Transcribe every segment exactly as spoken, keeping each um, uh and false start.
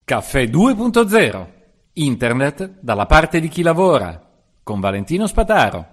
Caffè due punto zero. Internet dalla parte di chi lavora. Con Valentino Spataro.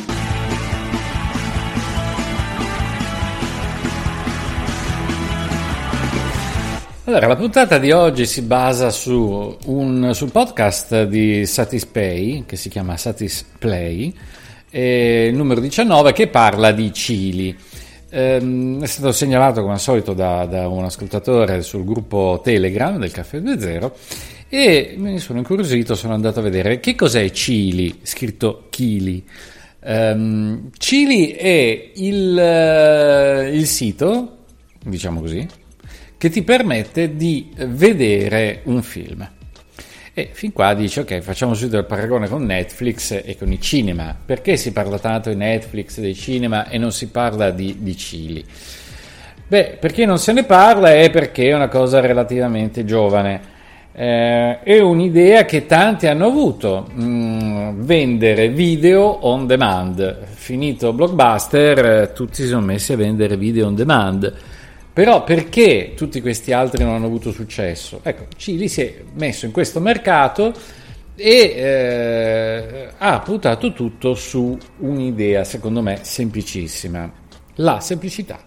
Allora, la puntata di oggi si basa su un sul podcast di Satispay, che si chiama Satisplay, e il numero diciannove, che parla di Cili. Ehm, è stato segnalato come al solito da, da un ascoltatore sul gruppo Telegram del Caffè due punto zero e mi sono incuriosito, sono andato a vedere che cos'è Cili, scritto Chili. Ehm, Cili è il, il sito, diciamo così, che ti permette di vedere un film. E fin qua dici, ok, facciamo subito il paragone con Netflix e con i cinema. Perché si parla tanto di Netflix, dei cinema, e non si parla di, di Cili? Beh, perché non se ne parla è perché è una cosa relativamente giovane. Eh, è un'idea che tanti hanno avuto, mh, vendere video on demand. Finito Blockbuster, tutti si sono messi a vendere video on demand. Però perché tutti questi altri non hanno avuto successo? Ecco, Cili si è messo in questo mercato e eh, ha puntato tutto su un'idea, secondo me, semplicissima: la semplicità.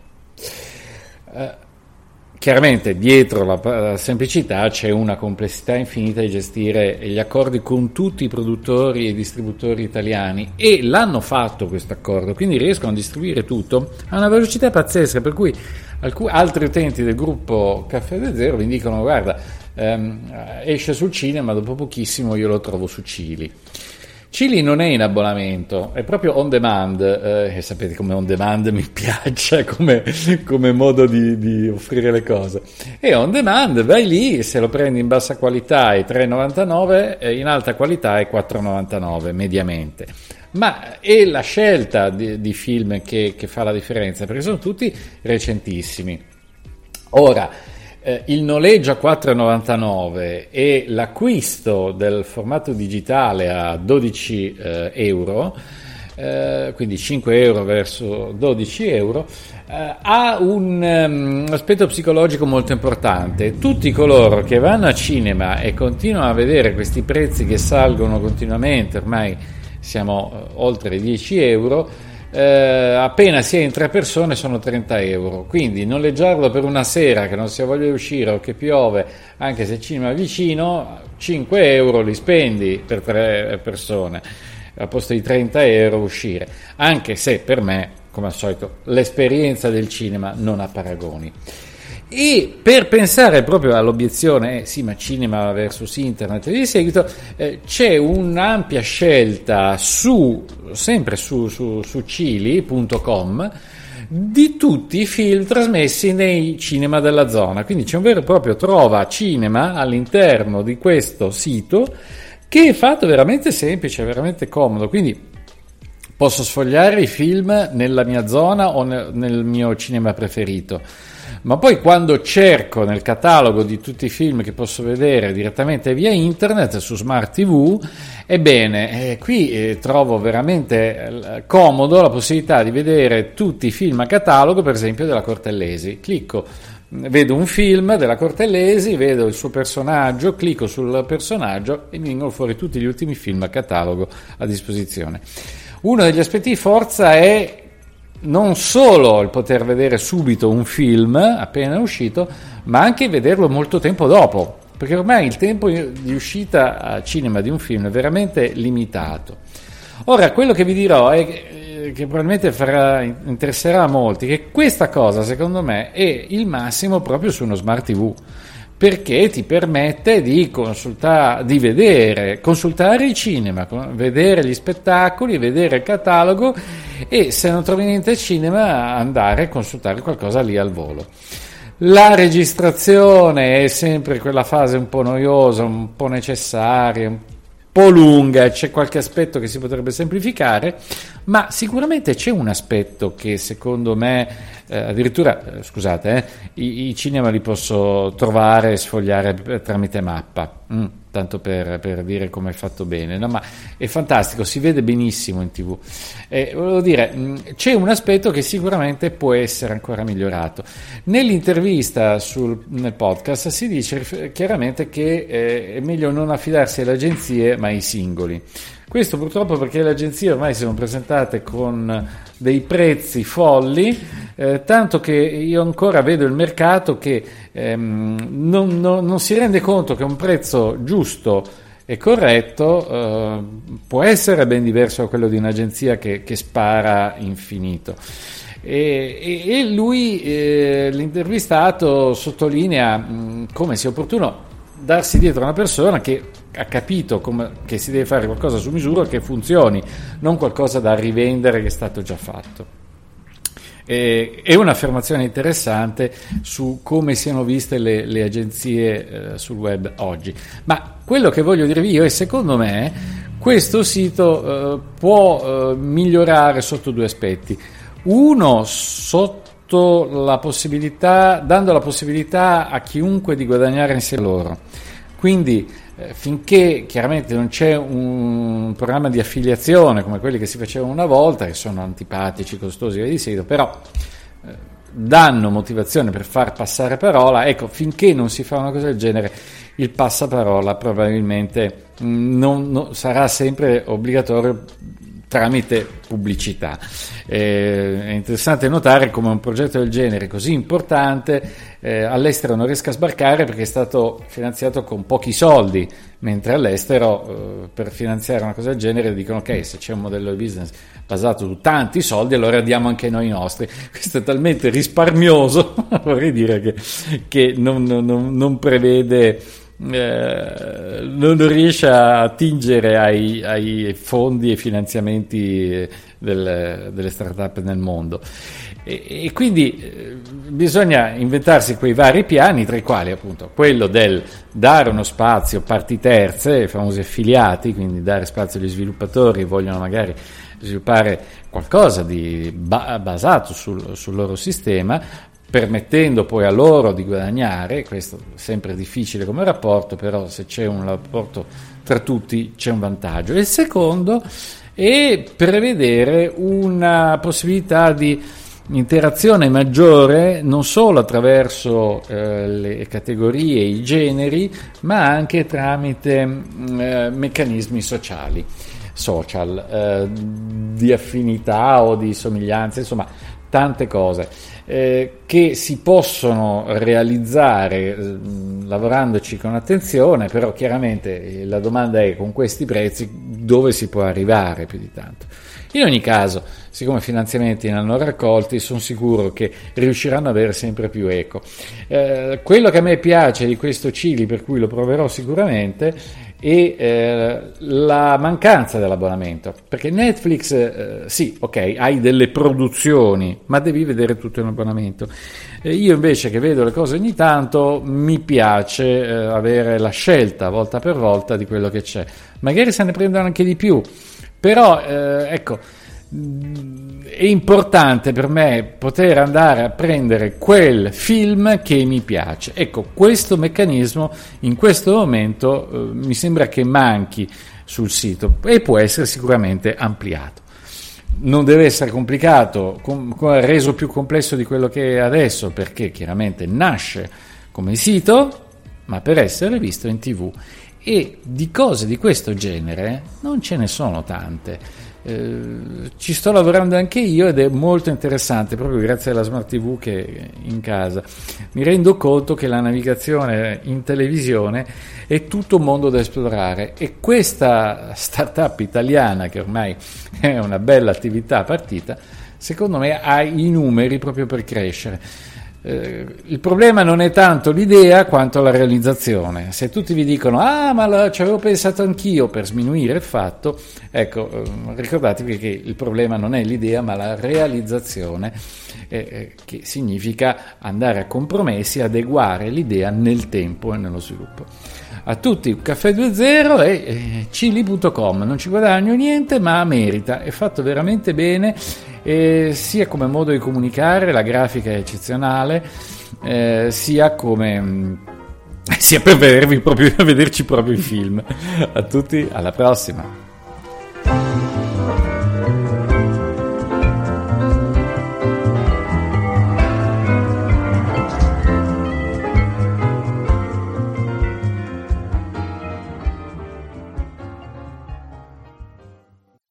Eh, chiaramente dietro la, la semplicità c'è una complessità infinita di gestire gli accordi con tutti i produttori e distributori italiani, e l'hanno fatto questo accordo, quindi riescono a distribuire tutto a una velocità pazzesca, per cui alcuni altri utenti del gruppo Caffè due punto zero vi dicono: guarda, ehm, esce sul cinema, dopo pochissimo io lo trovo su Cili. Cili non è in abbonamento, è proprio on demand, eh, e sapete come on demand mi piace come, come modo di, di offrire le cose. È on demand, vai lì, se lo prendi in bassa qualità è tre e novantanove, e in alta qualità è quattro e novantanove mediamente. Ma è la scelta di, di film che, che fa la differenza, perché sono tutti recentissimi. Ora, eh, il noleggio a quattro e novantanove e l'acquisto del formato digitale a dodici eh, euro, eh, quindi cinque euro verso dodici euro, eh, ha un um, aspetto psicologico molto importante. Tutti coloro che vanno a cinema e continuano a vedere questi prezzi che salgono continuamente, ormai siamo oltre dieci euro, eh, appena si è in tre persone sono trenta euro, quindi noleggiarlo per una sera che non si ha voglia di uscire o che piove, anche se il cinema è vicino, cinque euro li spendi per tre persone al posto di trenta euro uscire, anche se per me, come al solito, l'esperienza del cinema non ha paragoni. E per pensare proprio all'obiezione, eh, sì, ma cinema versus internet e di seguito, eh, c'è un'ampia scelta su, sempre su, su, su Cili punto com, di tutti i film trasmessi nei cinema della zona. Quindi c'è un vero e proprio trova cinema all'interno di questo sito, che è fatto veramente semplice, veramente comodo. Quindi posso sfogliare i film nella mia zona o nel, nel mio cinema preferito. Ma poi quando cerco nel catalogo di tutti i film che posso vedere direttamente via internet su Smart tivù, ebbene, eh, qui eh, trovo veramente eh, comodo la possibilità di vedere tutti i film a catalogo, per esempio della Cortellesi. Clicco, vedo un film della Cortellesi, vedo il suo personaggio, clicco sul personaggio e mi vengono fuori tutti gli ultimi film a catalogo a disposizione. Uno degli aspetti di forza è non solo il poter vedere subito un film appena uscito, ma anche vederlo molto tempo dopo, perché ormai il tempo di uscita a cinema di un film è veramente limitato. Ora, quello che vi dirò è che, che probabilmente farà, interesserà a molti, che questa cosa secondo me è il massimo proprio su uno Smart tivù, perché ti permette di consultare, di vedere, consultare il cinema, vedere gli spettacoli, vedere il catalogo, e se non trovi niente al cinema andare a consultare qualcosa lì al volo. La registrazione è sempre quella fase un po' noiosa, un po' necessaria, un po' lunga, c'è qualche aspetto che si potrebbe semplificare, ma sicuramente c'è un aspetto che secondo me, eh, addirittura, eh, scusate, eh, i, i cinema li posso trovare e sfogliare tramite mappa, mm, tanto per, per dire come è fatto bene, no? Ma è fantastico, si vede benissimo in tv. Eh, volevo dire, mh, c'è un aspetto che sicuramente può essere ancora migliorato. Nell'intervista sul, nel podcast si dice chiaramente che eh, è meglio non affidarsi alle agenzie ma ai singoli. Questo purtroppo perché le agenzie ormai sono presentate con dei prezzi folli, eh, tanto che io ancora vedo il mercato che ehm, non, non, non si rende conto che un prezzo giusto e corretto eh, può essere ben diverso da quello di un'agenzia che, che spara infinito. E, e, e lui, eh, l'intervistato, sottolinea mh, come sia opportuno darsi dietro a una persona che ha capito come, che si deve fare qualcosa su misura che funzioni, non qualcosa da rivendere che è stato già fatto. E, è un'affermazione interessante su come siano viste le, le agenzie eh, sul web oggi. Ma quello che voglio dirvi io è, secondo me, questo sito eh, può eh, migliorare sotto due aspetti. Uno, sotto la possibilità, dando la possibilità a chiunque di guadagnare insieme a loro. Quindi eh, finché chiaramente non c'è un programma di affiliazione come quelli che si facevano una volta, che sono antipatici, costosi e di seguito, però eh, danno motivazione per far passare parola, ecco, finché non si fa una cosa del genere, il passaparola probabilmente mh, non, non, sarà sempre obbligatorio tramite pubblicità. Eh, è interessante notare come un progetto del genere così importante eh, all'estero non riesca a sbarcare perché è stato finanziato con pochi soldi, mentre all'estero eh, per finanziare una cosa del genere dicono ok, se c'è un modello di business basato su tanti soldi allora diamo anche noi i nostri. Questo è talmente risparmioso vorrei dire che, che non, non, non prevede Eh, non riesce a attingere ai, ai fondi e finanziamenti del, delle start-up nel mondo e, e quindi eh, bisogna inventarsi quei vari piani, tra i quali appunto quello del dare uno spazio a parti terze, i famosi affiliati, quindi dare spazio agli sviluppatori che vogliono magari sviluppare qualcosa di ba- basato sul, sul loro sistema, permettendo poi a loro di guadagnare. Questo è sempre difficile come rapporto, però se c'è un rapporto tra tutti c'è un vantaggio. E il secondo è prevedere una possibilità di interazione maggiore non solo attraverso eh, le categorie e i generi, ma anche tramite eh, meccanismi sociali, social, eh, di affinità o di somiglianza, insomma tante cose eh, che si possono realizzare eh, lavorandoci con attenzione, però chiaramente eh, la domanda è: con questi prezzi dove si può arrivare più di tanto? In ogni caso, siccome finanziamenti ne hanno raccolti, sono sicuro che riusciranno ad avere sempre più eco. Eh, quello che a me piace di questo Cili, per cui lo proverò sicuramente, e eh, la mancanza dell'abbonamento, perché Netflix eh, sì, ok, hai delle produzioni, ma devi vedere tutto in abbonamento. Eh, io invece, che vedo le cose ogni tanto, mi piace eh, avere la scelta volta per volta di quello che c'è, magari se ne prendono anche di più, però eh, ecco, è importante per me poter andare a prendere quel film che mi piace. Ecco, questo meccanismo in questo momento eh, mi sembra che manchi sul sito e può essere sicuramente ampliato. Non deve essere complicato, com- reso più complesso di quello che è adesso, perché chiaramente nasce come sito, ma per essere visto in tivù. E di cose di questo genere non ce ne sono tante. Eh, ci sto lavorando anche io ed è molto interessante, proprio grazie alla Smart tivù che in casa. Mi rendo conto che la navigazione in televisione è tutto un mondo da esplorare, e questa startup italiana, che ormai è una bella attività partita, secondo me ha i numeri proprio per crescere. eh, il problema non è tanto l'idea quanto la realizzazione. Se tutti vi dicono ah ma lo, ci avevo pensato anch'io, per sminuire il fatto, ecco, eh, ricordatevi che il problema non è l'idea ma la realizzazione, eh, eh, che significa andare a compromessi, adeguare l'idea nel tempo e nello sviluppo. A tutti un caffè due zero e eh, cili punto com, non ci guadagno niente ma merita, è fatto veramente bene, eh, sia come modo di comunicare, la grafica è eccezionale, eh, sia come mh, sia per vedervi proprio, vederci proprio i film. A tutti, alla prossima.